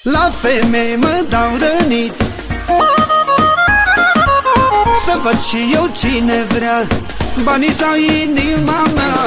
La femei mă dau rănit, să văd și eu cine vrea, banii sau inima mea.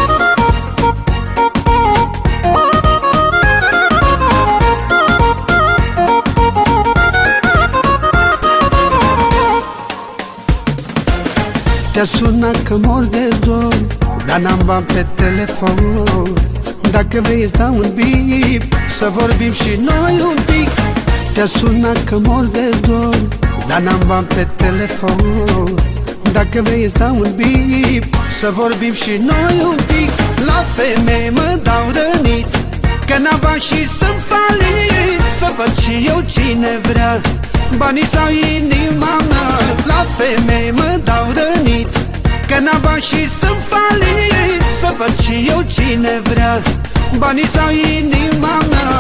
Te-a sunat că mor de dor, dar n-am bani pe telefon. Dacă vrei îți dau un bip, să vorbim și noi un pic. Te-a sunat că mor de dor, dar n-am bani pe telefon. Dacă vrei îți dau un bip, să vorbim și noi un pic. La femei mă dau rănit, că n-am bani și sunt falit. Să văd și eu cine vrea, banii sau inima mea. La femei mă dau rănit, că n-am bani și sunt falit. Să văd și eu cine vrea, banii sau inima mea.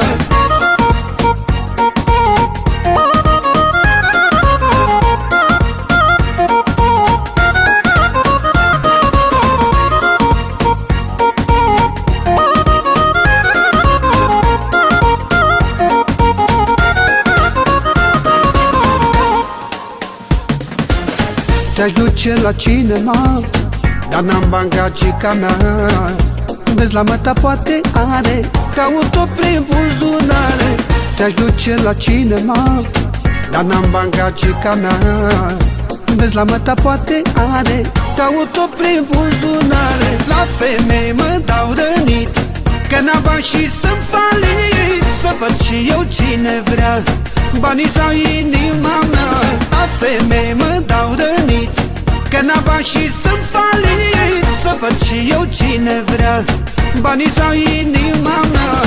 Te-aș duce la cinema, dar n-am bani gagica mea. Vezi la măta poate are, caut-o prin buzunare. Te-aș duce la cinema, dar n-am bani gagica mea. Vezi la măta poate are, caut-o prin buzunare. La femei mă dau rănit, că n-am bani și sunt falit. Să văd și eu cine vrea, banii sau inima mea. La femei mă dau rănit, că n-am bani și sunt falit. Să văd și eu cine vrea, banii sau inima mea.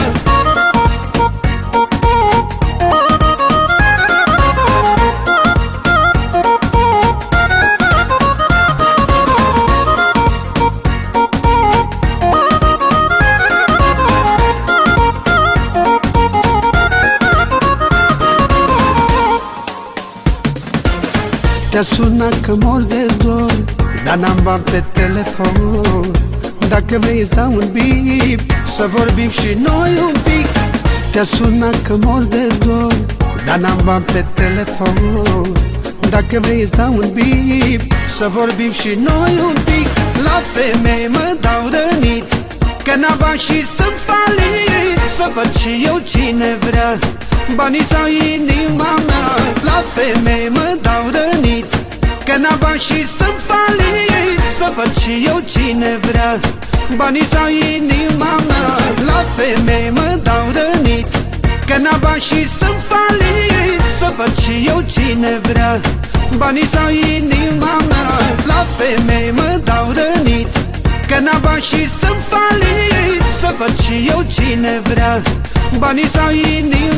Te-a sunat că mor de dor, dar n-am bani pe telefon. Dacă vrei îți dau un bip, să vorbim și noi un pic. Te-a sunat că mor de dor, dar n-am bani pe telefon. Dacă vrei îți dau un bip, să vorbim și noi un pic. La femei mă dau rănit, că n-am bani și sunt falit. Să văd și eu cine vrea, banii sau inima mea. La femei mă dau rănit, că n-am bani și sunt falit. Să văd și eu cine vrea, banii sau inima mea. La femei mă dau rănit, că n-am bani și sunt falit. Să văd și eu cine vrea, banii sau inima mea. La femei mă dau rănit, că n-am bani și sunt falit. Să văd și eu cine vrea, banii sau inima mea.